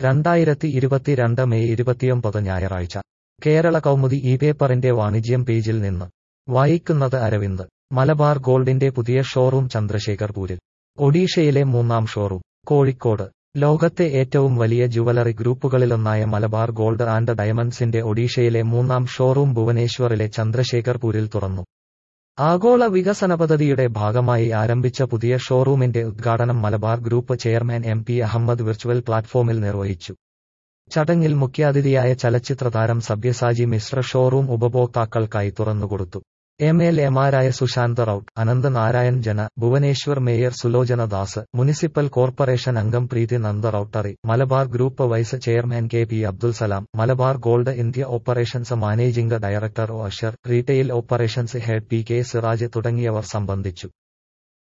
2022 May 29 ഞായറാഴ്ച കേരള കൗമുദി ഈ പേപ്പറിന്റെ വാണിജ്യം പേജിൽ നിന്ന് വായിക്കുന്നത് അരവിന്ദ്. മലബാർ ഗോൾഡിന്റെ പുതിയ ഷോറൂം ചന്ദ്രശേഖർപൂരിൽ. ഒഡീഷയിലെ മൂന്നാം ഷോറൂം കോഴിക്കോട്. ലോകത്തെ ഏറ്റവും വലിയ ജുവലറി ഗ്രൂപ്പുകളിലൊന്നായ മലബാർ ഗോൾഡ് ആൻഡ് ഡയമണ്ട്സിന്റെ ഒഡീഷയിലെ മൂന്നാം ഷോറൂം ഭുവനേശ്വറിലെ ചന്ദ്രശേഖർപൂരിൽ തുറന്നു. ആഗോള വികസന പദ്ധതിയുടെ ഭാഗമായി ആരംഭിച്ച പുതിയ ഷോറൂമിന്റെ ഉദ്ഘാടനം Malabar group chairman MP Ahammed virtual പ്ലാറ്റ്ഫോമിൽ നിർവഹിച്ചു. ചടങ്ങിൽ മുഖ്യാതിഥിയായ ചലച്ചിത്രതാരം സബ്യസാചി മിശ്ര ഷോറൂം ഉപഭോക്താക്കൾക്കായി തുറന്നുകൊടുത്തു. MLAമാരായ Sushant Rout, Anant Narayan Jena, Bhubaneswar mayor Sulochana Das, municipal corporation അംഗം Preeti Nanda Routray, Malabar group vice chairman KP Abdul Salam, Malabar gold India operations managing director O Ashar, retail operations head PK Siraj തുടങ്ങിയവർ സംബന്ധിച്ചു.